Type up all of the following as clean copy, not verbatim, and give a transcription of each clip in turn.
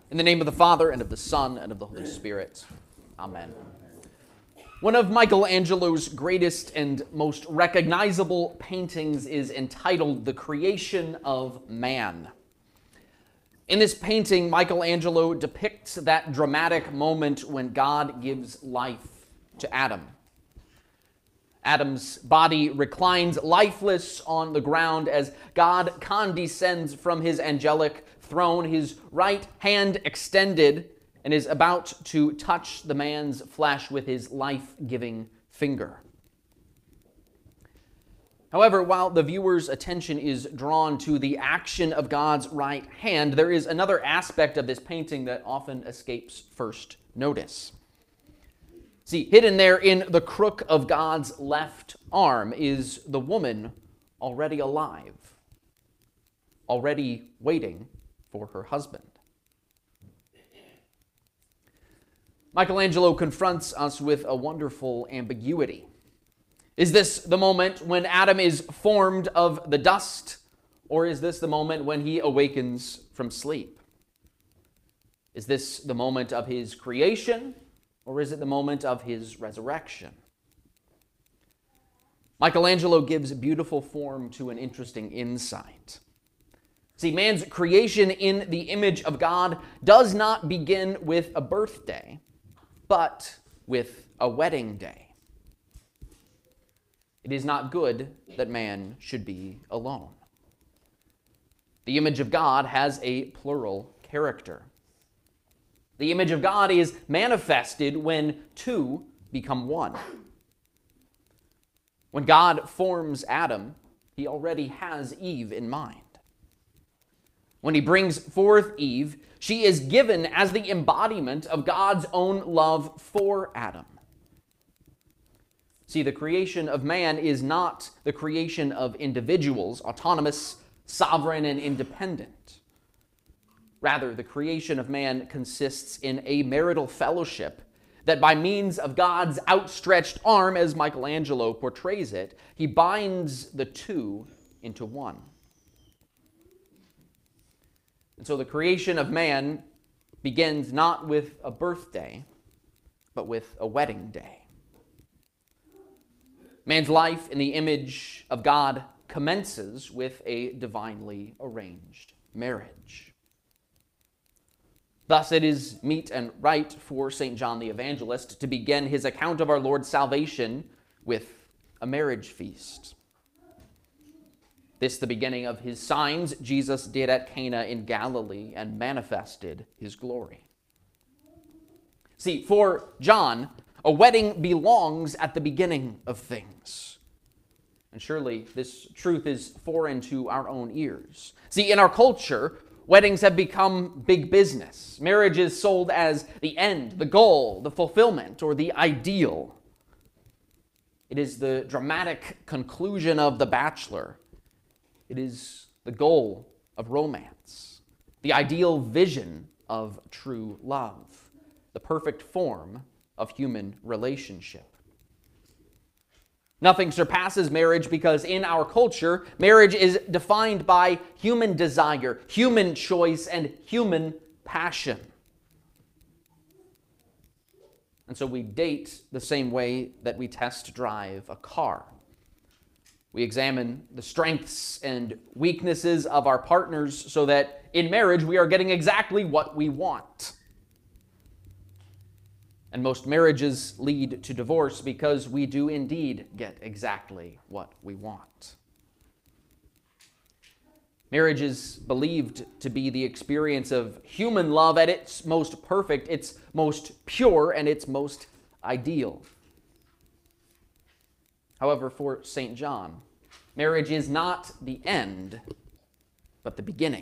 In the name of the Father, and of the Son, and of the Holy Spirit. Amen. One of Michelangelo's greatest and most recognizable paintings is entitled The Creation of Man. In this painting, Michelangelo depicts that dramatic moment when God gives life to Adam. Adam's body reclines lifeless on the ground as God condescends from his angelic throne, his right hand extended, and is about to touch the man's flesh with his life-giving finger. However, while the viewer's attention is drawn to the action of God's right hand, there is another aspect of this painting that often escapes first notice. See, hidden there in the crook of God's left arm is the woman already alive, already waiting for her husband. Michelangelo confronts us with a wonderful ambiguity. Is this the moment when Adam is formed of the dust, or is this the moment when he awakens from sleep? Is this the moment of his creation, or is it the moment of his resurrection? Michelangelo gives beautiful form to an interesting insight. See, man's creation in the image of God does not begin with a birthday, but with a wedding day. It is not good that man should be alone. The image of God has a plural character. The image of God is manifested when two become one. When God forms Adam, he already has Eve in mind. When he brings forth Eve, she is given as the embodiment of God's own love for Adam. See, the creation of man is not the creation of individuals, autonomous, sovereign, and independent. Rather, the creation of man consists in a marital fellowship that by means of God's outstretched arm, as Michelangelo portrays it, he binds the two into one. And so the creation of man begins not with a birthday, but with a wedding day. Man's life in the image of God commences with a divinely arranged marriage. Thus, it is meet and right for St. John the Evangelist to begin his account of our Lord's salvation with a marriage feast. This, the beginning of his signs, Jesus did at Cana in Galilee and manifested his glory. See, for John, a wedding belongs at the beginning of things. And surely this truth is foreign to our own ears. See, in our culture, weddings have become big business. Marriage is sold as the end, the goal, the fulfillment, or the ideal. It is the dramatic conclusion of The Bachelor. It is the goal of romance, the ideal vision of true love, the perfect form of human relationship. Nothing surpasses marriage because in our culture, marriage is defined by human desire, human choice, and human passion. And so we date the same way that we test drive a car. We examine the strengths and weaknesses of our partners so that in marriage we are getting exactly what we want. And most marriages lead to divorce because we do indeed get exactly what we want. Marriage is believed to be the experience of human love at its most perfect, its most pure, and its most ideal. However, for St. John, marriage is not the end, but the beginning.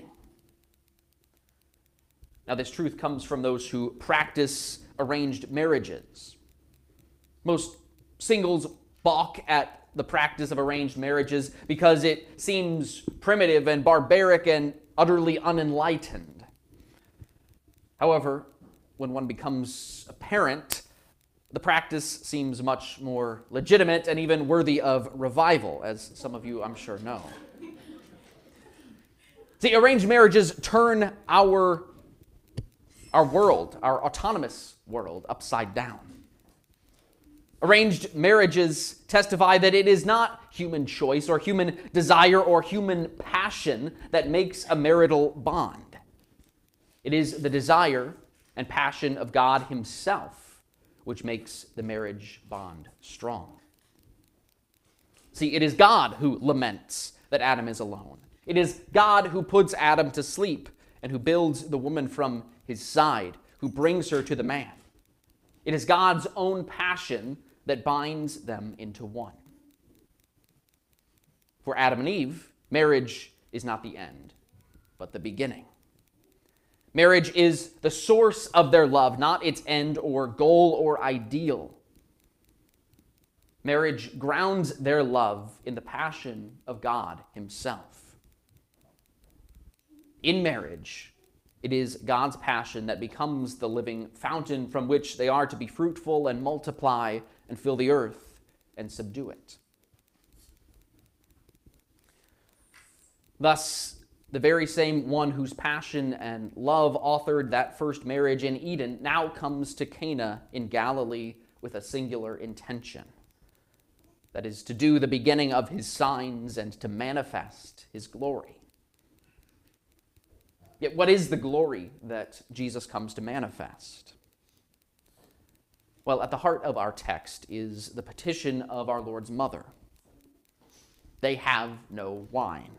Now, this truth comes from those who practice arranged marriages. Most singles balk at the practice of arranged marriages because it seems primitive and barbaric and utterly unenlightened. However, when one becomes a parent, the practice seems much more legitimate and even worthy of revival, as some of you, I'm sure, know. See, arranged marriages turn our our world, our autonomous world, upside down. Arranged marriages testify that it is not human choice or human desire or human passion that makes a marital bond. It is the desire and passion of God Himself which makes the marriage bond strong. See, it is God who laments that Adam is alone. It is God who puts Adam to sleep and who builds the woman from his side, who brings her to the man. It is God's own passion that binds them into one. For Adam and Eve, marriage is not the end, but the beginning. Marriage is the source of their love, not its end or goal or ideal. Marriage grounds their love in the passion of God Himself. In marriage, it is God's passion that becomes the living fountain from which they are to be fruitful and multiply and fill the earth and subdue it. Thus, the very same one whose passion and love authored that first marriage in Eden now comes to Cana in Galilee with a singular intention. That is, to do the beginning of His signs and to manifest His glory. Yet what is the glory that Jesus comes to manifest? Well, at the heart of our text is the petition of our Lord's mother. They have no wine.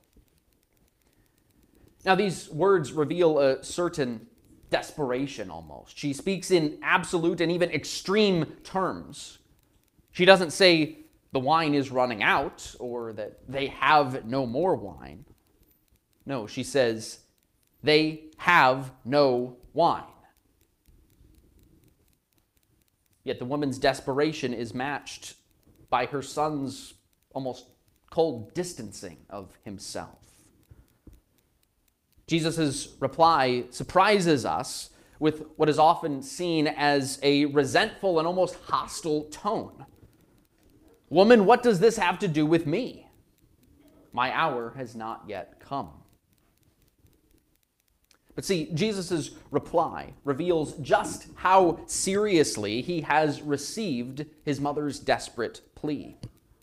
Now, these words reveal a certain desperation almost. She speaks in absolute and even extreme terms. She doesn't say the wine is running out or that they have no more wine. No, she says they have no wine. Yet the woman's desperation is matched by her son's almost cold distancing of himself. Jesus' reply surprises us with what is often seen as a resentful and almost hostile tone. Woman, what does this have to do with me? My hour has not yet come. But see, Jesus' reply reveals just how seriously he has received his mother's desperate plea.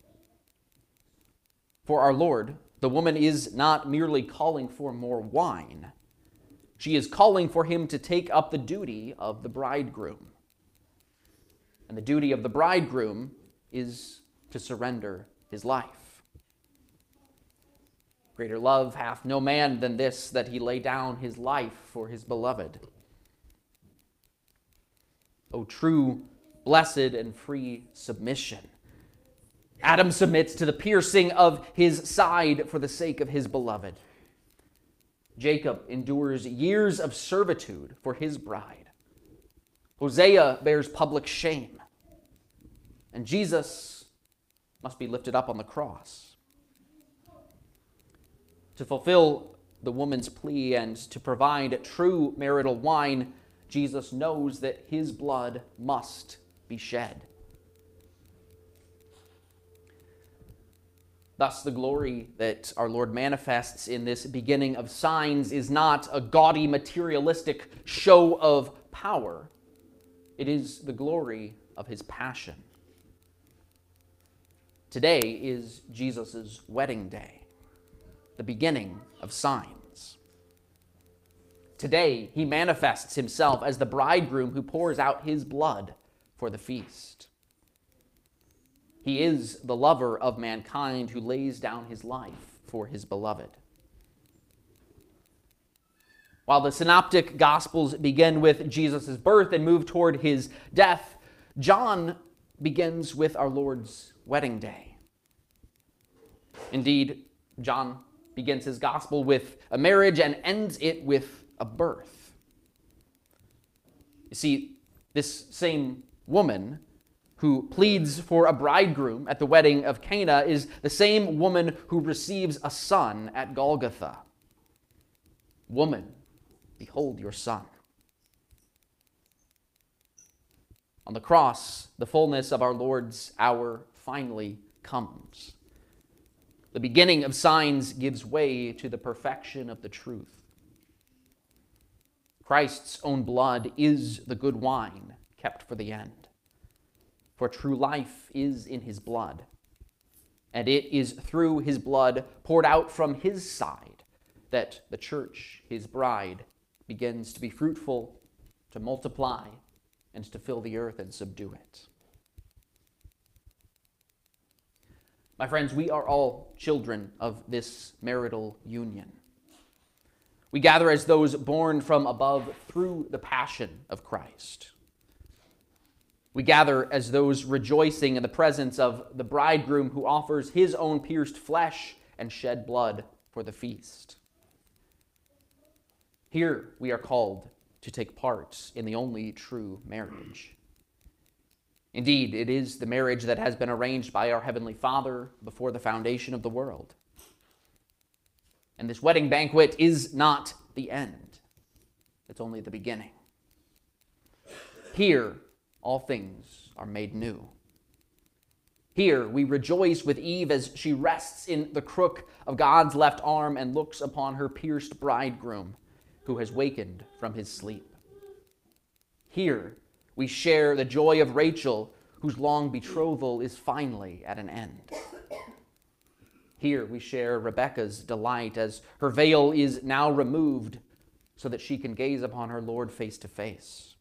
For our Lord, the woman is not merely calling for more wine. She is calling for him to take up the duty of the bridegroom. And the duty of the bridegroom is to surrender his life. Greater love hath no man than this, that he lay down his life for his beloved. O true, blessed, and free submission. Adam submits to the piercing of his side for the sake of his beloved. Jacob endures years of servitude for his bride. Hosea bears public shame. And Jesus must be lifted up on the cross. To fulfill the woman's plea and to provide true marital wine, Jesus knows that his blood must be shed. Thus, the glory that our Lord manifests in this beginning of signs is not a gaudy materialistic show of power. It is the glory of his passion. Today is Jesus' wedding day, the beginning of signs. Today, he manifests himself as the bridegroom who pours out his blood for the feast. He is the lover of mankind who lays down his life for his beloved. While the synoptic gospels begin with Jesus' birth and move toward his death, John begins with our Lord's wedding day. Indeed, John begins his gospel with a marriage and ends it with a birth. You see, this same woman who pleads for a bridegroom at the wedding of Cana is the same woman who receives a son at Golgotha. Woman, behold your son. On the cross, the fullness of our Lord's hour finally comes. The beginning of signs gives way to the perfection of the truth. Christ's own blood is the good wine kept for the end. For true life is in his blood, and it is through his blood poured out from his side that the church, his bride, begins to be fruitful, to multiply, and to fill the earth and subdue it. My friends, we are all children of this marital union. We gather as those born from above through the passion of Christ. We gather as those rejoicing in the presence of the bridegroom who offers his own pierced flesh and shed blood for the feast. Here we are called to take part in the only true marriage. Indeed, it is the marriage that has been arranged by our Heavenly Father before the foundation of the world. And this wedding banquet is not the end. It's only the beginning. Here, all things are made new. Here, we rejoice with Eve as she rests in the crook of God's left arm and looks upon her pierced bridegroom who has wakened from his sleep. Here, we share the joy of Rachel, whose long betrothal is finally at an end. Here we share Rebekah's delight as her veil is now removed so that she can gaze upon her Lord face to face.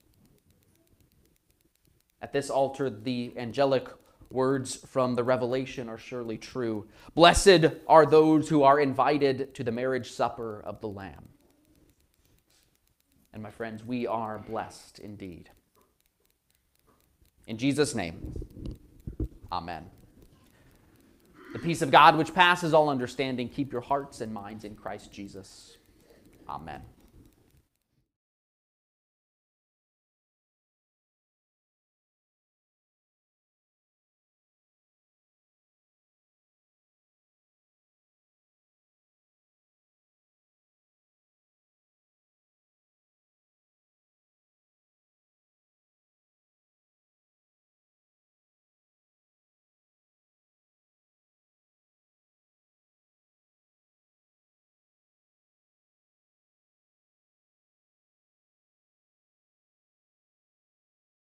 At this altar, the angelic words from the Revelation are surely true. Blessed are those who are invited to the marriage supper of the Lamb. And my friends, we are blessed indeed. In Jesus' name, amen. The peace of God, which passes all understanding, keep your hearts and minds in Christ Jesus. Amen.